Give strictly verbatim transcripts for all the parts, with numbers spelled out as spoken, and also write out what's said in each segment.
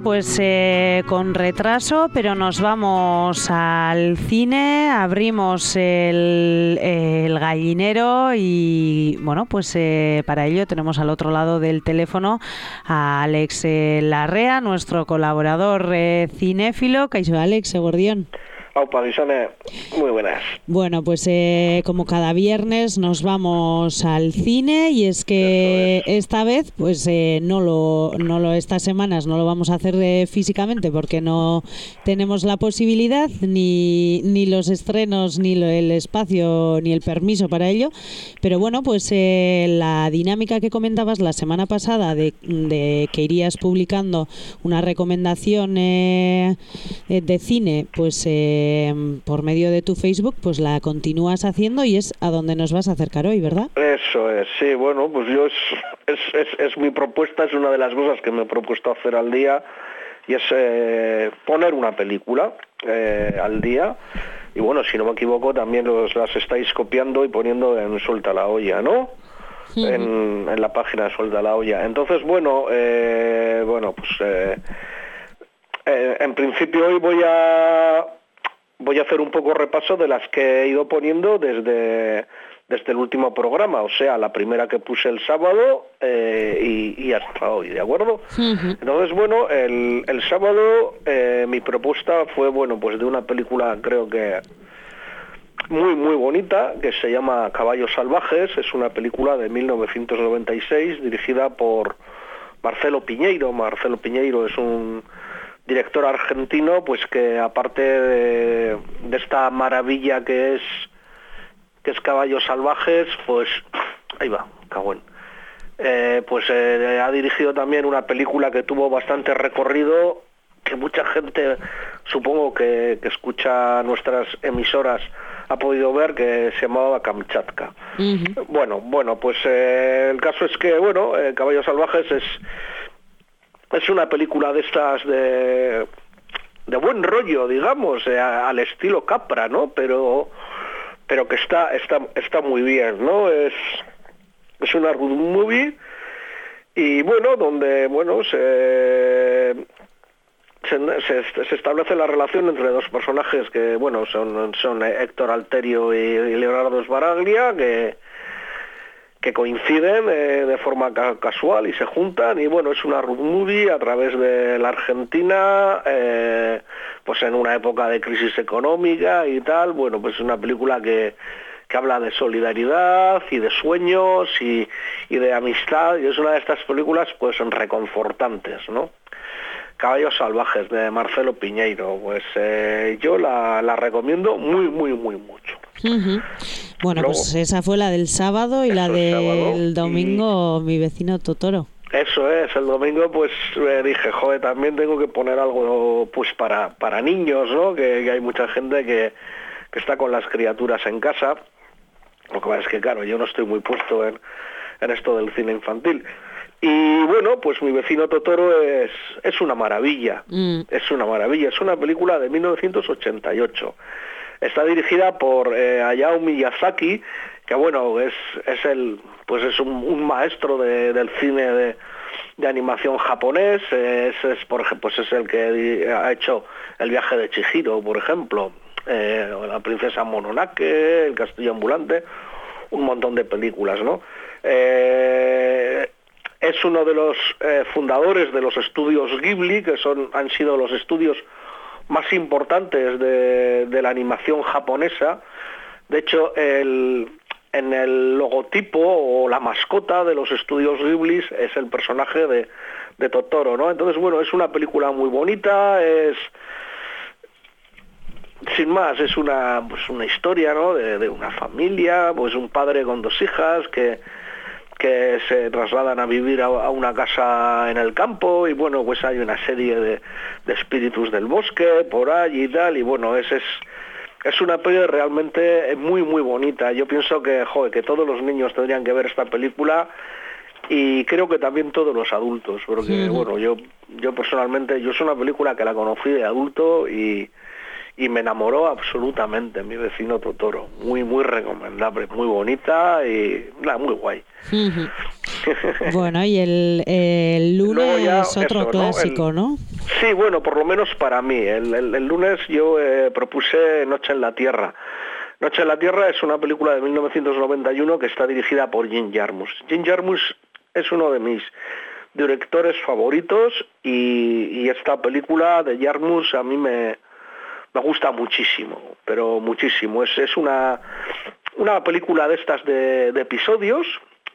pues eh, con retraso, pero nos vamos al cine, abrimos el, el gallinero y bueno, pues eh, para ello tenemos al otro lado del teléfono a Alex eh, Larrea, nuestro colaborador eh, cinéfilo. Kaixo, Alex Egordión. Aupa, Guisane, muy buenas. Bueno, pues eh, como cada viernes nos vamos al cine y es que es. esta vez, pues eh, no lo, no lo, estas semanas no lo vamos a hacer eh, físicamente porque no tenemos la posibilidad, ni, ni los estrenos, ni lo, el espacio, ni el permiso para ello. Pero bueno, pues eh, la dinámica que comentabas la semana pasada de, de que irías publicando una recomendación eh, de cine, pues eh, por medio de tu Facebook, pues la continúas haciendo y es a donde nos vas a acercar hoy, ¿verdad? Eso es, sí, bueno, pues yo es, es, es, es mi propuesta, es una de las cosas que me he propuesto hacer al día y es eh, poner una película eh, al día y bueno, si no me equivoco también los, las estáis copiando y poniendo en Suelta la Olla, ¿no? Uh-huh. En, en la página de Suelta la Olla. Entonces, bueno, eh, bueno, pues eh, eh, en principio hoy voy a Voy a hacer un poco repaso de las que he ido poniendo desde, desde el último programa, o sea, la primera que puse el sábado eh, y, y hasta hoy, ¿de acuerdo? Uh-huh. Entonces, bueno, el, el sábado eh, mi propuesta fue, bueno, pues de una película creo que muy, muy bonita, que se llama Caballos Salvajes, es una película de mil novecientos noventa y seis dirigida por Marcelo Piñeiro. Marcelo Piñeiro es un director argentino, pues que aparte de, de esta maravilla que es que es Caballos Salvajes, pues ahí va, cagüen. Eh, pues eh, ha dirigido también una película que tuvo bastante recorrido, que mucha gente, supongo que, que escucha nuestras emisoras, ha podido ver, que se llamaba Kamchatka. Uh-huh. Bueno, bueno, pues eh, el caso es que, bueno, eh, Caballos Salvajes es Es una película de estas de, de buen rollo, digamos, eh, al estilo Capra, ¿no? Pero pero que está está está muy bien, ¿no? Es es una road movie y bueno, donde bueno se se, se, se establece la relación entre dos personajes que bueno son son Héctor Alterio y, y Leonardo Sbaraglia, que que coinciden eh, de forma ca- casual y se juntan y bueno, es una road movie a través de la Argentina, eh, pues en una época de crisis económica y tal. Bueno, pues es una película que, que habla de solidaridad y de sueños y, y de amistad, y es una de estas películas pues reconfortantes, ¿no? Caballos Salvajes, de Marcelo Piñeiro, pues eh, yo la, la recomiendo muy, muy, muy mucho. Uh-huh. Bueno, Luego, pues esa fue la del sábado y la del domingo, y Mi vecino Totoro. Eso es, el domingo pues eh, dije, joder, también tengo que poner algo pues para, para niños, ¿no? Que, que hay mucha gente que, que está con las criaturas en casa. Lo que pasa es que, claro, yo no estoy muy puesto en, en esto del cine infantil. Y bueno, pues Mi vecino Totoro es, es una maravilla, mm. es una maravilla, es una película de mil novecientos ochenta y ocho. Está dirigida por eh, Hayao Miyazaki, que bueno, es es el pues es un, un maestro de, del cine de, de animación japonés, es, es por ejemplo, pues es el que ha hecho El viaje de Chihiro, por ejemplo, eh, La princesa Mononoke, El castillo ambulante, un montón de películas, ¿no? Eh, es uno de los eh, fundadores de los estudios Ghibli, que son han sido los estudios más importantes de, de la animación japonesa. De hecho, el, en el logotipo o la mascota de los estudios Ghibli es el personaje de, de Totoro, ¿no? Entonces, bueno, es una película muy bonita, es sin más, es una pues una historia, ¿no? De, de una familia, pues un padre con dos hijas que que se trasladan a vivir a, a una casa en el campo y bueno, pues hay una serie de, de espíritus del bosque por allí y tal, y bueno, es, es, es una película realmente muy muy bonita. Yo pienso que, joder, que todos los niños tendrían que ver esta película y creo que también todos los adultos, porque sí. bueno, yo, yo personalmente, yo es una película que la conocí de adulto y y me enamoró absolutamente. Mi vecino Totoro, muy muy recomendable, muy bonita y nada, muy guay. Uh-huh. Bueno, y el, el lunes ya, es otro eso, clásico, ¿no? El, ¿no? Sí, bueno, por lo menos para mí. El, el, el lunes yo eh, propuse Noche en la Tierra. Noche en la Tierra es una película de mil novecientos noventa y uno que está dirigida por Jim Jarmusch. Jim Jarmusch es uno de mis directores favoritos y, y esta película de Jarmusch a mí me, me gusta muchísimo, pero muchísimo. Es, es una, una película de estas de, de episodios.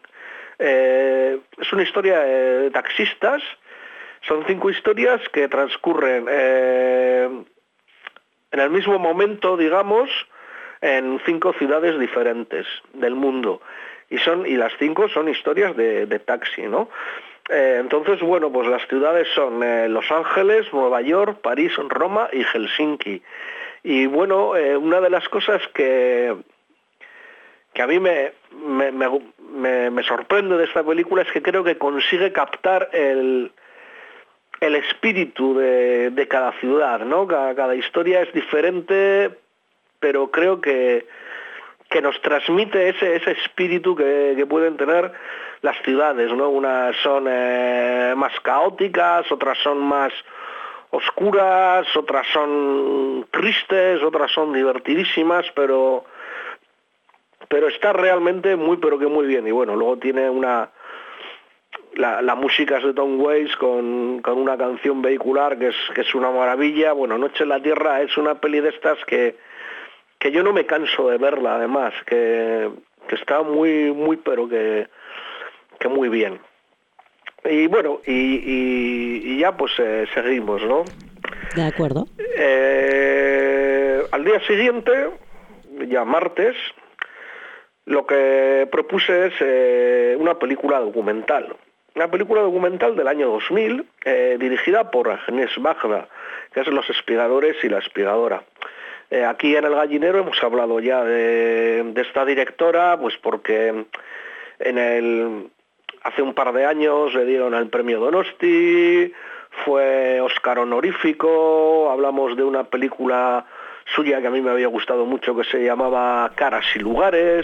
Eh, es una historia de taxistas. Son cinco historias que transcurren eh, en el mismo momento, digamos, en cinco ciudades diferentes del mundo. Y son y las cinco son historias de, de taxi, ¿no? Eh, entonces, bueno, pues las ciudades son eh, Los Ángeles, Nueva York, París, Roma y Helsinki. Y bueno, eh, una de las cosas que, que a mí me, me, me, me sorprende de esta película es que creo que consigue captar el... el espíritu de, de cada ciudad, ¿no? Cada, cada historia es diferente, pero creo que, que nos transmite ese, ese espíritu que, que pueden tener las ciudades, ¿no? Unas son eh, más caóticas, otras son más oscuras, otras son tristes, otras son divertidísimas, pero, pero está realmente muy, pero que muy bien. Y bueno, luego tiene una... La, la música es de Tom Waits con, con una canción vehicular que es, que es una maravilla. Bueno, Noche en la Tierra es una peli de estas que, que yo no me canso de verla, además, que, que está muy, muy, pero que, que muy bien. Y bueno, y, y, y ya pues eh, seguimos, ¿no? De acuerdo. Eh, al día siguiente, ya martes, lo que propuse es eh, una película documental. Una película documental del año dos mil, eh, dirigida por Agnès Varda, que es Los Espigadores y la Espigadora. Eh, aquí en El Gallinero hemos hablado ya de, de esta directora, pues porque en el, hace un par de años le dieron el premio Donosti, fue Oscar honorífico, hablamos de una película suya que a mí me había gustado mucho que se llamaba Caras y Lugares.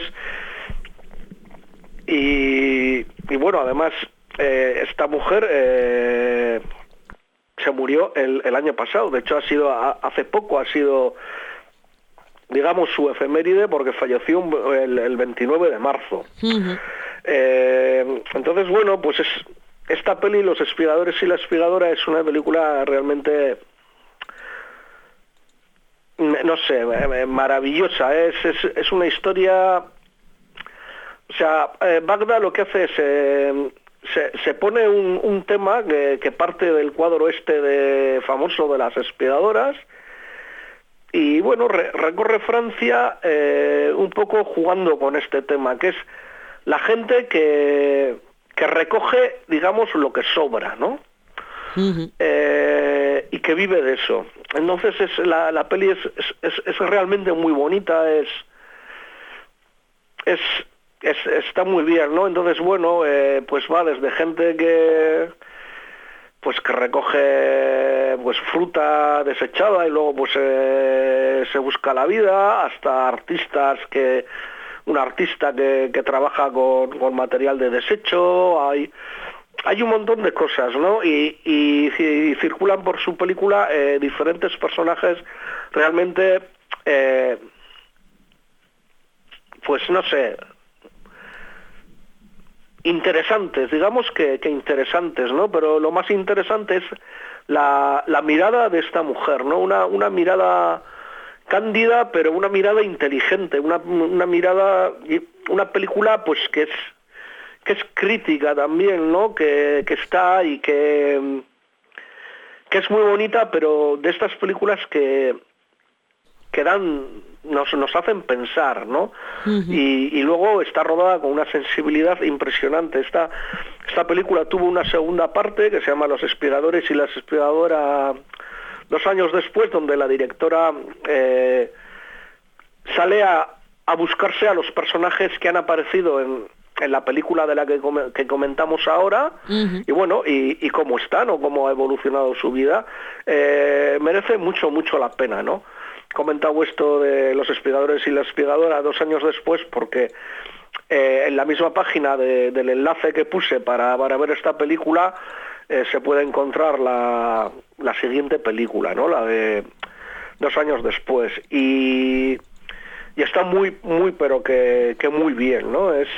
Y, y bueno, además eh, esta mujer eh, se murió el, el año pasado. De hecho, ha sido a, hace poco ha sido, digamos, su efeméride porque falleció el, el veintinueve de marzo. Uh-huh. Eh, entonces, bueno, pues es, esta peli, Los Espigadores y la Espigadora, es una película realmente, no sé, maravillosa. Es, es, es una historia... O sea, eh, Varda lo que hace es, eh, se, se pone un, un tema que, que parte del cuadro este de, famoso de las espiadoras, y bueno, re, recorre Francia eh, un poco jugando con este tema, que es la gente que, que recoge, digamos, lo que sobra, ¿no? Uh-huh. Eh, y que vive de eso. Entonces es, la, la peli es, es, es realmente muy bonita, es... es Es, está muy bien, ¿no? Entonces, bueno, eh, pues va desde gente que pues que recoge pues fruta desechada y luego pues eh, se busca la vida, hasta artistas que un artista que, que trabaja con, con material de desecho, hay hay un montón de cosas, ¿no? Y, y, y circulan por su película eh, diferentes personajes realmente eh, pues no sé, interesantes, digamos que, que interesantes, ¿no? Pero lo más interesante es la, la mirada de esta mujer, ¿no? Una, una mirada cándida, pero una mirada inteligente, una, una mirada, una película pues que es que es crítica también, ¿no? Que, que está y que, que es muy bonita, pero de estas películas que, que dan, nos, nos hacen pensar, ¿no? Uh-huh. Y, y luego está rodada con una sensibilidad impresionante. Esta, esta película tuvo una segunda parte que se llama Los Espigadores y la Espigadora, dos años después, donde la directora eh, sale a, a buscarse a los personajes que han aparecido en, en la película de la que, com- que comentamos ahora, uh-huh. y bueno, y, y cómo están o cómo ha evolucionado su vida. Eh, merece mucho, mucho la pena, ¿no? He comentado esto de Los Espigadores y la Espigadora dos años después porque eh, en la misma página de, del enlace que puse para, para ver esta película, eh, se puede encontrar la, la siguiente película, ¿no? La de dos años después. Y, y está muy, muy, pero que, que muy bien, ¿no? Es,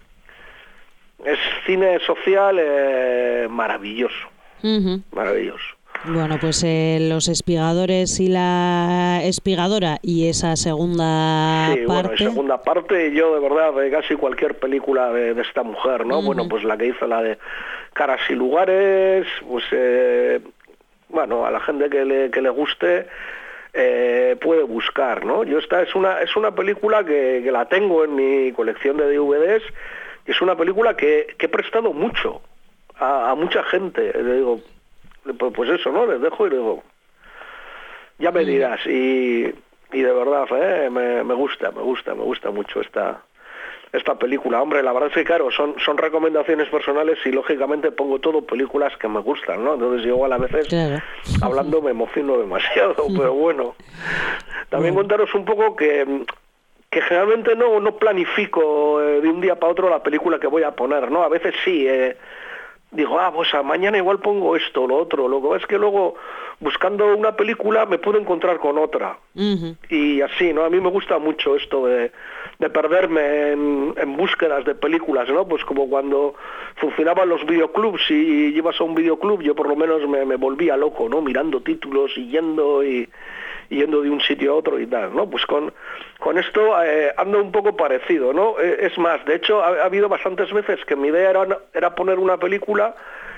es cine social eh, maravilloso, uh-huh. maravilloso. Bueno, pues eh, Los Espigadores y la Espigadora y esa segunda sí, parte. Sí, bueno, segunda parte, yo de verdad, de casi cualquier película de, de esta mujer, ¿no? Uh-huh. Bueno, pues la que hizo la de Caras y Lugares, pues, eh, bueno, a la gente que le, que le guste, eh, puede buscar, ¿no? Yo esta es una, es una película que, que la tengo en mi colección de D V Ds, y es una película que, que he prestado mucho a, a mucha gente, le digo... Pues eso, ¿no? Les dejo y les digo, ya me dirás. Y, y de verdad, ¿eh? me, me gusta, me gusta, me gusta mucho esta esta película. Hombre, la verdad es que, claro, son, son recomendaciones personales y, lógicamente, pongo todo películas que me gustan, ¿no? Entonces, yo igual a veces, claro, hablando me emociono demasiado, pero bueno. También bueno. Contaros un poco que... que generalmente no, no planifico eh, de un día para otro la película que voy a poner, ¿no? A veces sí, eh, digo, ah, pues a mañana igual pongo esto, lo otro. Lo que es que luego, buscando una película, me puedo encontrar con otra. Uh-huh. Y así, ¿no? A mí me gusta mucho esto de, de perderme en, en búsquedas de películas, ¿no? Pues como cuando funcionaban los videoclubs y ibas a un videoclub, yo por lo menos me, me volvía loco, ¿no? Mirando títulos y yendo y... yendo de un sitio a otro y tal, ¿no? Pues con, con esto eh, ando un poco parecido, ¿no? Eh, es más, de hecho, ha, ha habido bastantes veces que mi idea era, era poner una película,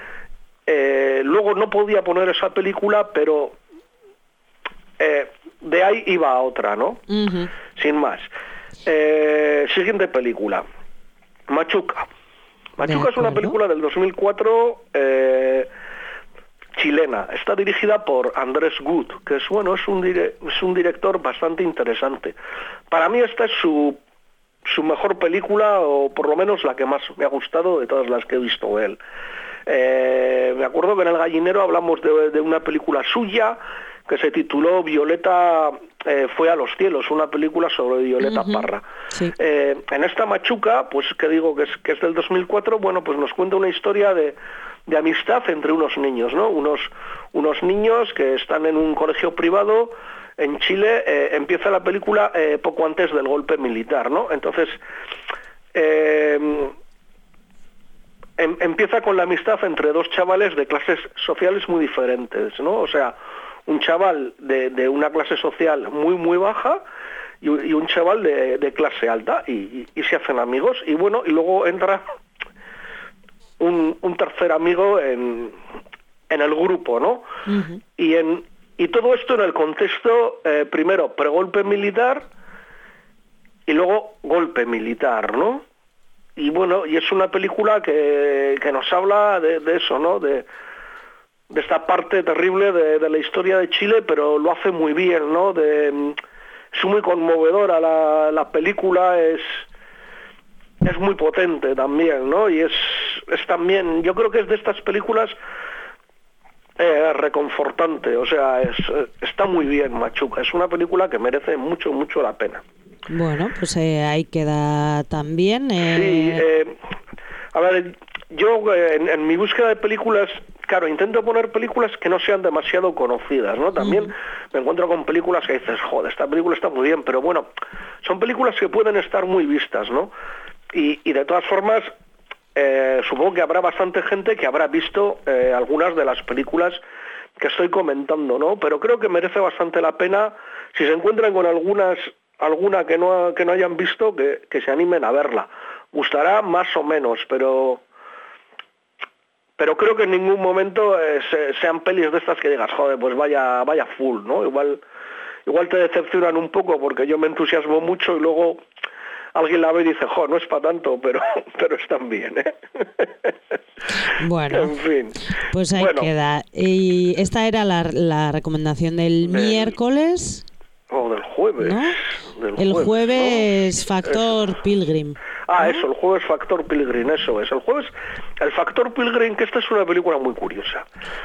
eh, luego no podía poner esa película, pero eh, de ahí iba a otra, ¿no? Uh-huh. Sin más. Eh, siguiente película, Machuca. Machuca es una película del dos mil cuatro... Eh, chilena. Está dirigida por Andrés Gut, que es bueno, es un dire, es un director bastante interesante. Para mí esta es su su mejor película, o por lo menos la que más me ha gustado de todas las que he visto de él. Eh, me acuerdo que en El Gallinero hablamos de, de una película suya que se tituló Violeta eh, fue a los cielos, una película sobre Violeta uh-huh. Parra. Sí. Eh, en esta Machuca, pues que digo que es, que es del dos mil cuatro, bueno, pues nos cuenta una historia de de amistad entre unos niños, ¿no? Unos, unos niños que están en un colegio privado en Chile. Eh, empieza la película eh, poco antes del golpe militar, ¿no? Entonces, eh, em, empieza con la amistad entre dos chavales de clases sociales muy diferentes, ¿no? O sea, un chaval de, de una clase social muy, muy baja y, y un chaval de, de clase alta, y, y, y se hacen amigos, y bueno, y luego entra... Un, un tercer amigo en, en el grupo, ¿no? Uh-huh. Y en y todo esto en el contexto, eh, primero, pregolpe militar y luego golpe militar, ¿no? Y bueno, y es una película que, que nos habla de, de eso, ¿no? De, de esta parte terrible de, de la historia de Chile, pero lo hace muy bien, ¿no? De, es muy conmovedora la, la película, es... es muy potente también, ¿no? Y es, es también, yo creo que es de estas películas eh, reconfortante, o sea, es, está muy bien Machuca, es una película que merece mucho, mucho la pena. Bueno, pues eh, ahí queda también. Eh... Sí, eh, a ver, yo eh, en, en mi búsqueda de películas, claro, intento poner películas que no sean demasiado conocidas, ¿no? También uh-huh. me encuentro con películas que dices, joder, esta película está muy bien, pero bueno, son películas que pueden estar muy vistas, ¿no? Y, y de todas formas, eh, supongo que habrá bastante gente que habrá visto eh, algunas de las películas que estoy comentando, ¿no? Pero creo que merece bastante la pena, si se encuentran con algunas alguna que no que no hayan visto, que, que se animen a verla. Gustará más o menos, pero pero creo que en ningún momento eh, se, sean pelis de estas que digas, joder, pues vaya vaya full, ¿no? Igual igual te decepcionan un poco porque yo me entusiasmo mucho y luego alguien la ve y dice, jo, no es para tanto, pero pero están bien, ¿eh? Bueno, en fin. Pues ahí bueno. queda. Y esta era la, la recomendación del, del miércoles. O oh, del jueves. ¿No? Del el jueves, jueves ¿no? Factor eso. Pilgrim. Ah, ¿no? Eso, el jueves Factor Pilgrim, eso es. El jueves, el Factor Pilgrim, que esta es una película muy curiosa.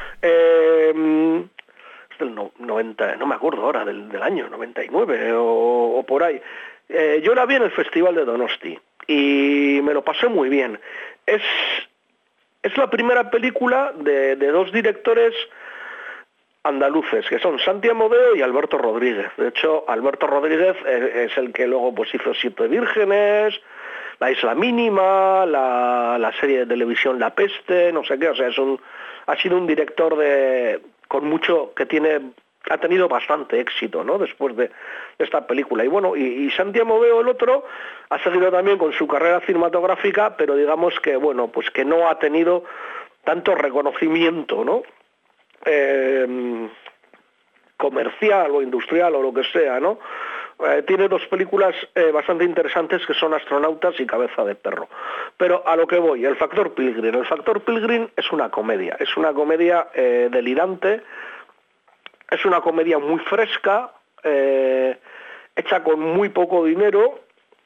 Eh, es del no, noventa, no me acuerdo ahora, del, del año noventa y nueve o, o por ahí. Eh, yo la vi en el Festival de Donosti y me lo pasé muy bien. Es, es la primera película de, de dos directores andaluces, que son Santi Amodeo y Alberto Rodríguez. De hecho, Alberto Rodríguez es, es el que luego pues hizo Siete Vírgenes, La Isla Mínima, la, la serie de televisión La Peste, no sé qué, o sea, es un, ha sido un director de con mucho, que tiene, ha tenido bastante éxito, ¿no?, después de, de esta película. Y bueno, y, y Santi Amodeo, el otro, ha seguido también con su carrera cinematográfica, pero digamos que, bueno, pues que no ha tenido tanto reconocimiento, ¿no?, Eh, comercial o industrial o lo que sea, ¿no? Eh, tiene dos películas eh, bastante interesantes que son Astronautas y Cabeza de Perro. Pero a lo que voy, el Factor Pilgrim. El Factor Pilgrim es una comedia, es una comedia eh, delirante, es una comedia muy fresca, eh, hecha con muy poco dinero,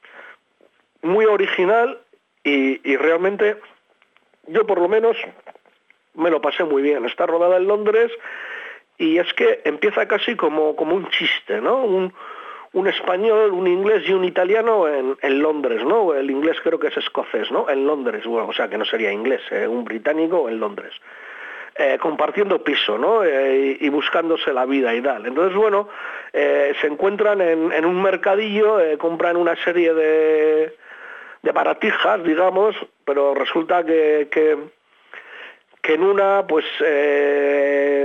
muy original y, y realmente yo por lo menos me lo pasé muy bien. Está rodada en Londres y es que empieza casi como, como un chiste, ¿no? Un, un español, un inglés y un italiano en, en Londres, ¿no? El inglés creo que es escocés, ¿no? En Londres, bueno, o sea que no sería inglés, ¿eh? Un británico en Londres. Eh, compartiendo piso, ¿no? Eh, y, y buscándose la vida y tal. Entonces, bueno, eh, se encuentran en, en un mercadillo, eh, compran una serie de, de baratijas, digamos, pero resulta que... que que en una, pues, eh,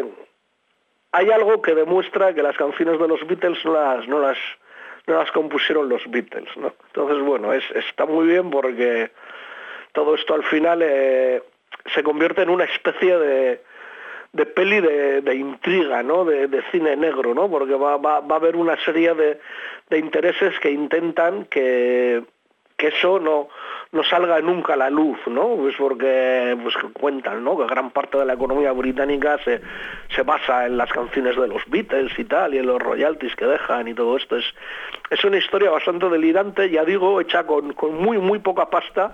hay algo que demuestra que las canciones de los Beatles no las, no las, no las compusieron los Beatles, ¿no? Entonces, bueno, es, está muy bien porque todo esto al final eh, se convierte en una especie de, de peli de, de intriga, ¿no?, de, de cine negro, ¿no?, porque va, va, va a haber una serie de, de intereses que intentan que, que eso no... no salga nunca a la luz, ¿no? Pues porque pues cuentan, ¿no?, que gran parte de la economía británica se, se basa en las canciones de los Beatles y tal, y en los royalties que dejan y todo esto. Es, es una historia bastante delirante, ya digo, hecha con, con muy, muy poca pasta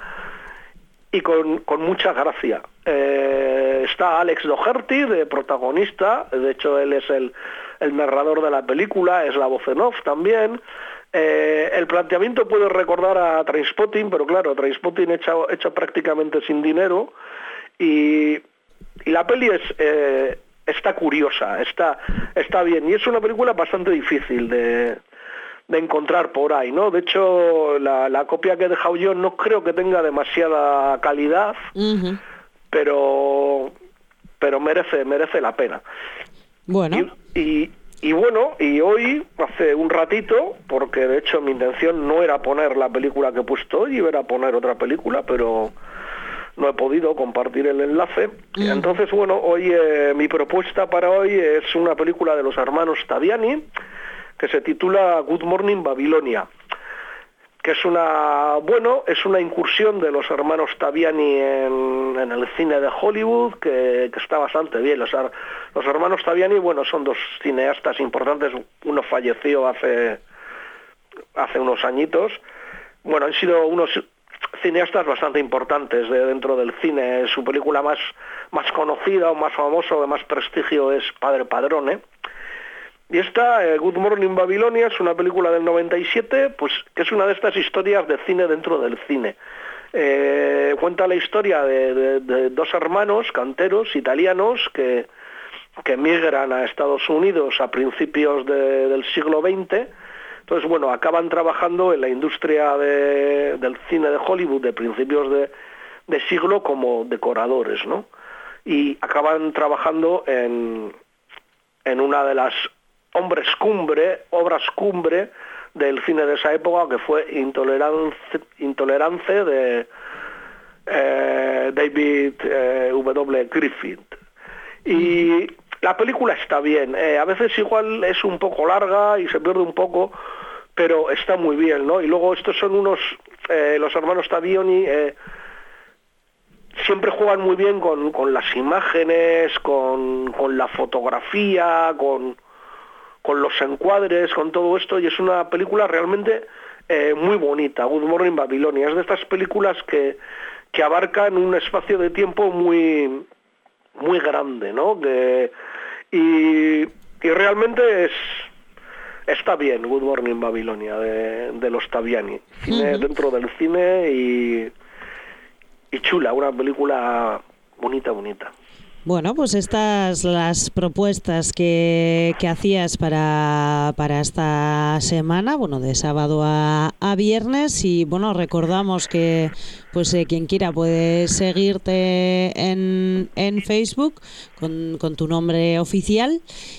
y con, con mucha gracia. Eh, está Alex Doherty de protagonista, de hecho él es el, el narrador de la película, es la voz en off también. Eh, el planteamiento puede recordar a Trainspotting, pero claro, Trainspotting hecho, hecho prácticamente sin dinero, y, y la peli es, eh, está curiosa, está, está bien, y es una película bastante difícil de, de encontrar por ahí, ¿no? De hecho, la, la copia que he dejado yo no creo que tenga demasiada calidad, uh-huh. pero, pero merece, merece la pena. Bueno. Y, y Y bueno, y hoy, hace un ratito, porque de hecho mi intención no era poner la película que he puesto hoy, era poner otra película, pero no he podido compartir el enlace. Mm. Entonces, bueno, hoy eh, mi propuesta para hoy es una película de los hermanos Taviani, que se titula Good Morning Babilonia, que es una, bueno, es una incursión de los hermanos Taviani en, en el cine de Hollywood, que, que está bastante bien. Los, los hermanos Taviani, bueno, son dos cineastas importantes, uno falleció hace, hace unos añitos. Bueno, han sido unos cineastas bastante importantes de dentro del cine. Su película más, más conocida o más famosa o de más prestigio es Padre Padrone. Y esta, eh, Good Morning Babilonia, es una película del noventa y siete, pues que es una de estas historias de cine dentro del cine. Eh, cuenta la historia de, de, de dos hermanos canteros italianos que, que migran a Estados Unidos a principios de, del siglo veinte. Entonces, bueno, acaban trabajando en la industria de, del cine de Hollywood de principios de, de siglo como decoradores, ¿no? Y acaban trabajando en, en una de las hombres cumbre, obras cumbre del cine de esa época, que fue Intolerance, Intolerance de eh, David eh, W. Griffith. Y la película está bien, eh, a veces igual es un poco larga y se pierde un poco, pero está muy bien, ¿no? Y luego estos son unos, eh, los hermanos Taviani, eh, siempre juegan muy bien con, con las imágenes, con, con la fotografía, con... con los encuadres, con todo esto, y es una película realmente eh, muy bonita. Good Morning Babilonia es de estas películas que, que abarcan un espacio de tiempo muy, muy grande, ¿no? Que, y, y realmente es, está bien, Good Morning Babilonia, de, de los Taviani. Cine uh-huh. dentro del cine y, y chula, una película bonita, bonita. Bueno, pues estas las propuestas que, que hacías para, para esta semana, bueno, de sábado a, a viernes, y bueno, recordamos que pues eh, quien quiera puede seguirte en, en Facebook con, con tu nombre oficial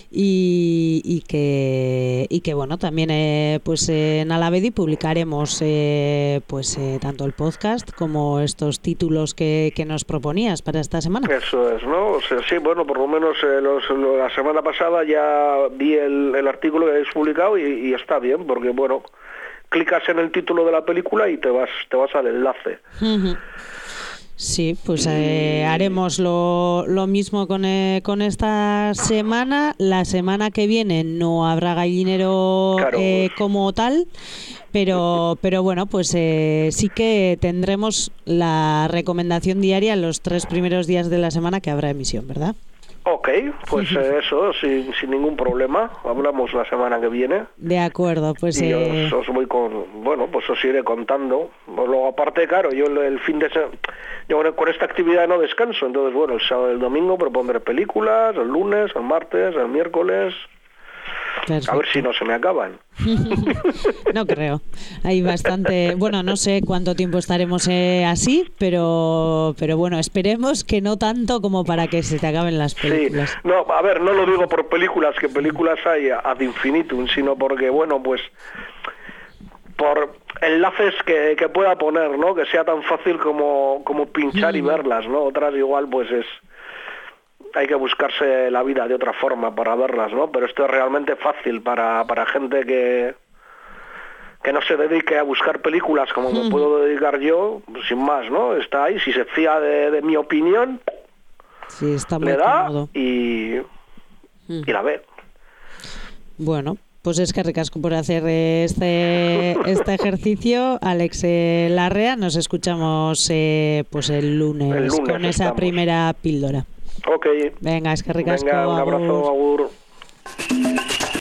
y, y que y que bueno, también eh, pues eh, en Alavedi publicaremos eh, pues eh, tanto el podcast como estos títulos que, que nos proponías para esta semana. Eso es, ¿no? O sea, sí, bueno, por lo menos eh, los, los, la semana pasada ya vi el, el artículo que habéis publicado y, y está bien, porque bueno, clicas en el título de la película y te vas te vas al enlace. Uh-huh. Sí, pues eh, haremos lo, lo mismo con, eh, con esta semana. La semana que viene no habrá gallinero claro, eh, pues. como tal, pero pero bueno, pues eh, sí que tendremos la recomendación diaria los tres primeros días de la semana que habrá emisión, ¿verdad? Ok, pues eh, eso, sin, sin ningún problema. Hablamos la semana que viene. De acuerdo, pues... Y eh... os, os voy con... Bueno, pues os iré contando. Luego, aparte, claro, yo el, el fin de semana... Yo con esta actividad no descanso. Entonces, bueno, el sábado y el domingo propondré películas, el lunes, el martes, el miércoles... Perfecto. A ver si no se me acaban. No creo. Hay bastante... Bueno, no sé cuánto tiempo estaremos eh, así, pero pero bueno, esperemos que no tanto como para que se te acaben las películas. Sí. No, a ver, no lo digo por películas, que películas hay ad infinitum, sino porque, bueno, pues... por enlaces que, que pueda poner, ¿no? Que sea tan fácil como, como pinchar mm. y verlas, ¿no? Otras igual, pues es... hay que buscarse la vida de otra forma para verlas, ¿no? Pero esto es realmente fácil para, para gente que que no se dedique a buscar películas como mm. me puedo dedicar yo, pues sin más, ¿no? Está ahí, si se fía de, de mi opinión, sí, está muy le da cómodo. y, mm. y la ve. Bueno, pues es que ricasco por hacer este este ejercicio, Alex eh, Larrea. Nos escuchamos eh, pues el lunes, el lunes con esa estamos. primera píldora. Ok. Venga, es que ricasco. Venga, un abrazo, agur.